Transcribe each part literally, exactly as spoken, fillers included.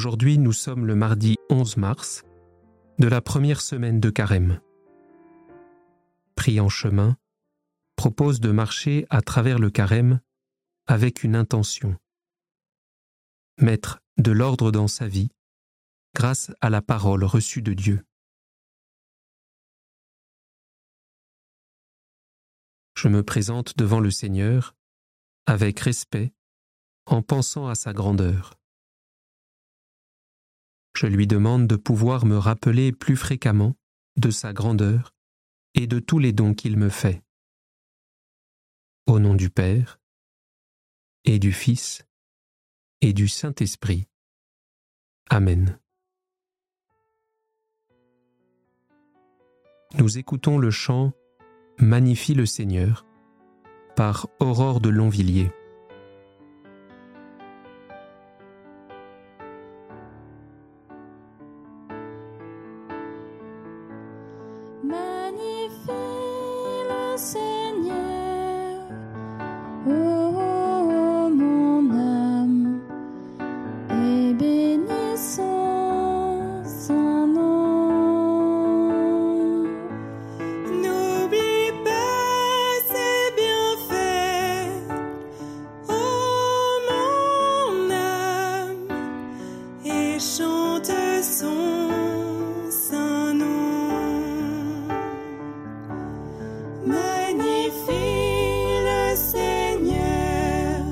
Aujourd'hui, nous sommes le mardi onze mars de la première semaine de Carême. Prie en chemin propose de marcher à travers le Carême avec une intention. Mettre de l'ordre dans sa vie grâce à la parole reçue de Dieu. Je me présente devant le Seigneur avec respect en pensant à sa grandeur. Je lui demande de pouvoir me rappeler plus fréquemment de sa grandeur et de tous les dons qu'il me fait. Au nom du Père, et du Fils, et du Saint-Esprit. Amen. Nous écoutons le chant « Magnifie le Seigneur » par Aurore de Longvilliers. Magnifie le Seigneur, ô mon âme, et bénissons son nom. N'oublie pas ses bienfaits, ô mon âme, et chante son saint nom. Magnifie le Seigneur,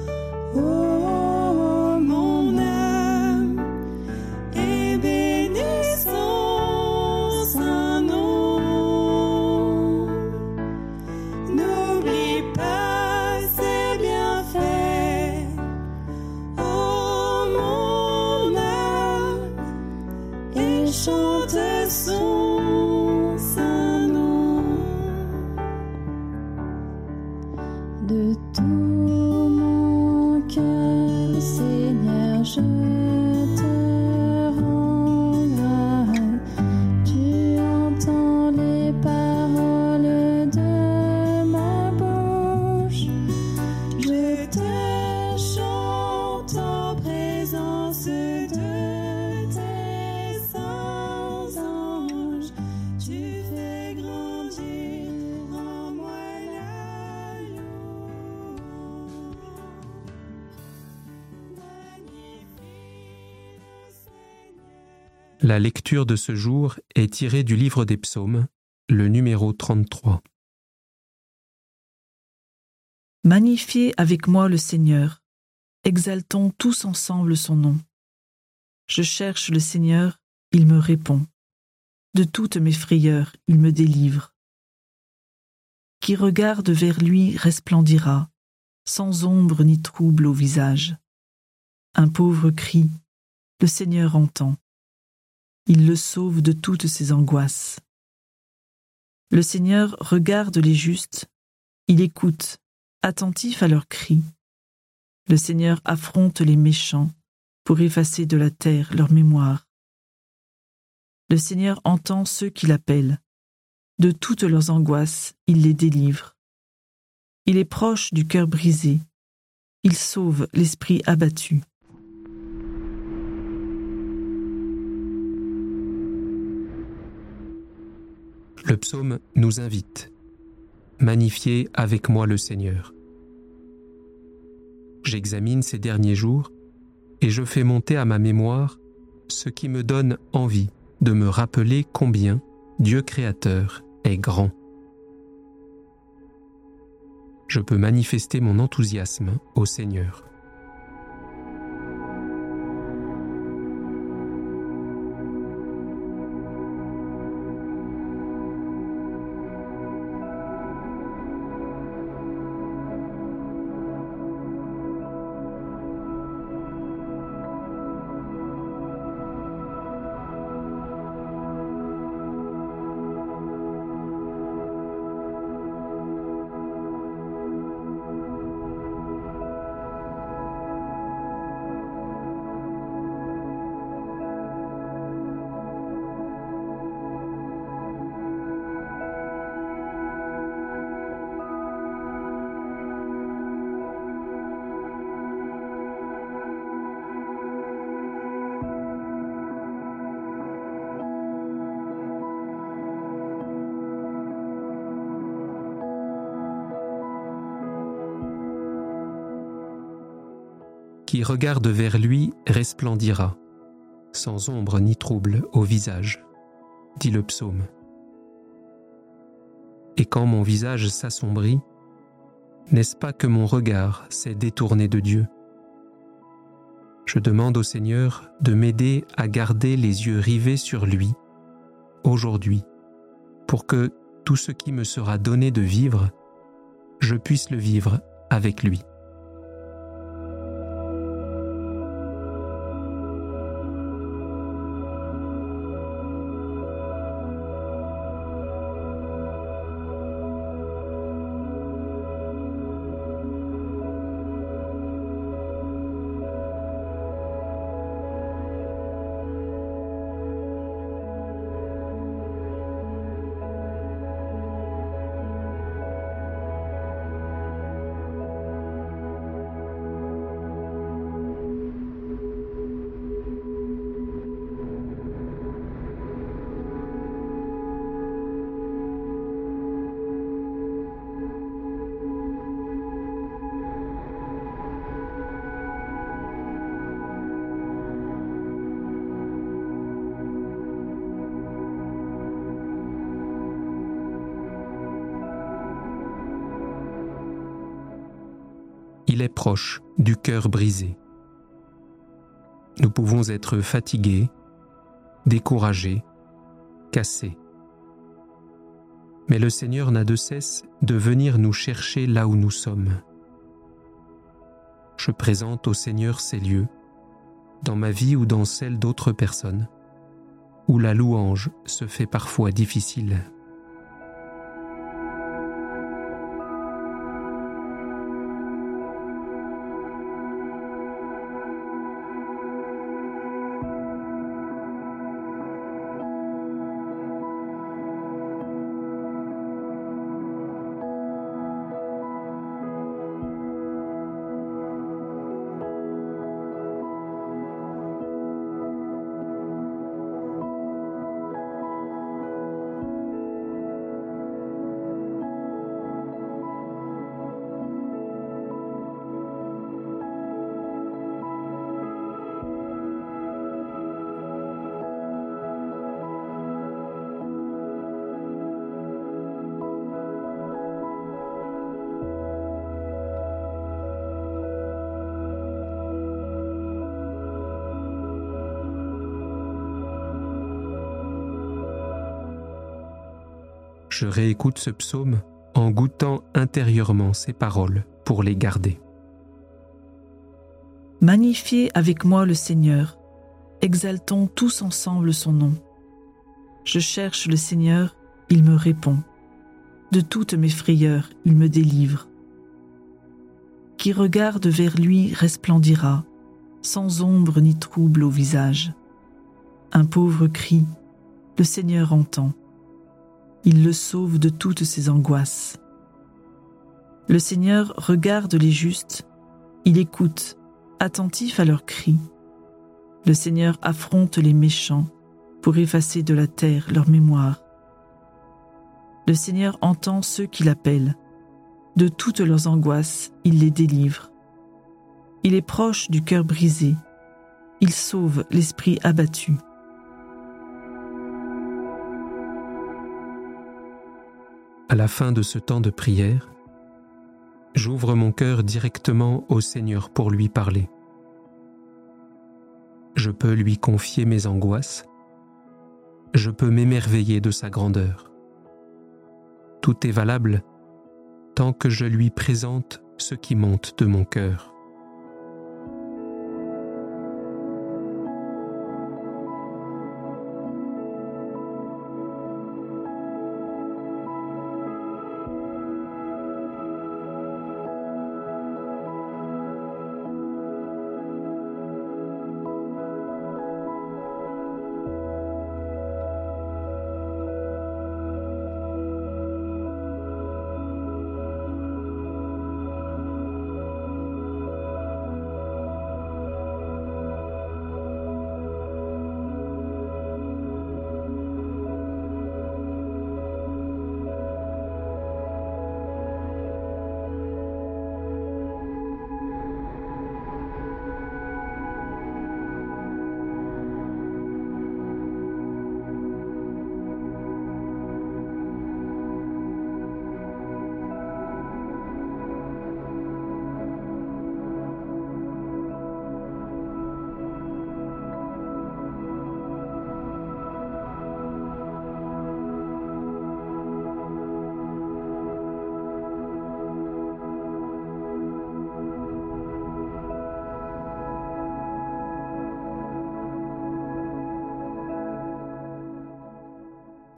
ô mon âme, et bénis son saint nom. N'oublie pas ses bienfaits, ô mon âme, et chante son saint nom. De tout mon cœur, Seigneur, je te rends grâce. Tu entends les paroles de ma bouche. Je te chante en présence de tes saints anges. Tu fais grandir en moi la louange. Magnifie le Seigneur. La lecture de ce jour est tirée du livre des Psaumes, le numéro trente-trois. Magnifiez avec moi le Seigneur, exaltons tous ensemble son nom. Je cherche le Seigneur, il me répond. De toutes mes frayeurs, il me délivre. Qui regarde vers lui resplendira, sans ombre ni trouble au visage. Un pauvre crie, le Seigneur entend. Il le sauve de toutes ses angoisses. Le Seigneur regarde les justes, il écoute, attentif à leurs cris. Le Seigneur affronte les méchants pour effacer de la terre leur mémoire. Le Seigneur entend ceux qui l'appellent. De toutes leurs angoisses, il les délivre. Il est proche du cœur brisé. Il sauve l'esprit abattu. Le psaume nous invite. Magnifiez avec moi le Seigneur. J'examine ces derniers jours et je fais monter à ma mémoire ce qui me donne envie de me rappeler combien Dieu créateur est grand. Je peux manifester mon enthousiasme au Seigneur. Qui regarde vers lui resplendira, sans ombre ni trouble au visage, dit le psaume. Et quand mon visage s'assombrit, n'est-ce pas que mon regard s'est détourné de Dieu? Je demande au Seigneur de m'aider à garder les yeux rivés sur lui, aujourd'hui, pour que tout ce qui me sera donné de vivre, je puisse le vivre avec lui. Il est proche du cœur brisé. Nous pouvons être fatigués, découragés, cassés. Mais le Seigneur n'a de cesse de venir nous chercher là où nous sommes. Je présente au Seigneur ces lieux, dans ma vie ou dans celle d'autres personnes, où la louange se fait parfois difficile. Je réécoute ce psaume en goûtant intérieurement ces paroles pour les garder. Magnifiez avec moi le Seigneur, exaltons tous ensemble son nom. Je cherche le Seigneur, il me répond. De toutes mes frayeurs, il me délivre. Qui regarde vers lui resplendira, sans ombre ni trouble au visage. Un pauvre crie, le Seigneur entend. Il le sauve de toutes ses angoisses. Le Seigneur regarde les justes, il écoute, attentif à leurs cris. Le Seigneur affronte les méchants pour effacer de la terre leur mémoire. Le Seigneur entend ceux qui l'appellent. De toutes leurs angoisses, il les délivre. Il est proche du cœur brisé. Il sauve l'esprit abattu. À la fin de ce temps de prière, j'ouvre mon cœur directement au Seigneur pour lui parler. Je peux lui confier mes angoisses, je peux m'émerveiller de sa grandeur. Tout est valable tant que je lui présente ce qui monte de mon cœur.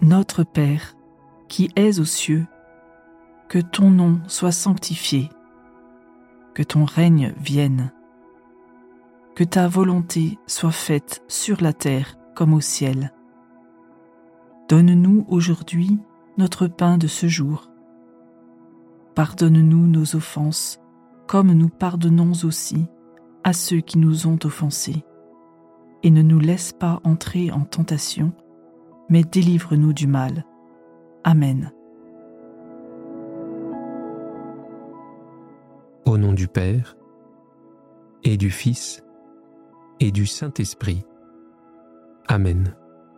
Notre Père, qui es aux cieux, que ton nom soit sanctifié, que ton règne vienne, que ta volonté soit faite sur la terre comme au ciel. Donne-nous aujourd'hui notre pain de ce jour. Pardonne-nous nos offenses, comme nous pardonnons aussi à ceux qui nous ont offensés. Et ne nous laisse pas entrer en tentation, mais délivre-nous du mal. Amen. Au nom du Père, et du Fils, et du Saint-Esprit. Amen.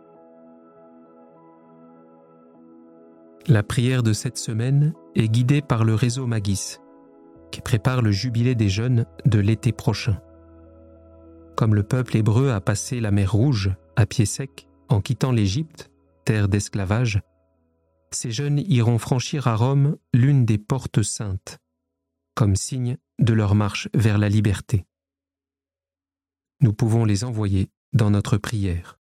La prière de cette semaine est guidée par le réseau Magis, qui prépare le jubilé des jeunes de l'été prochain. Comme le peuple hébreu a passé la mer Rouge à pied sec en quittant l'Égypte, terre d'esclavage, ces jeunes iront franchir à Rome l'une des portes saintes, comme signe de leur marche vers la liberté. Nous pouvons les envoyer dans notre prière.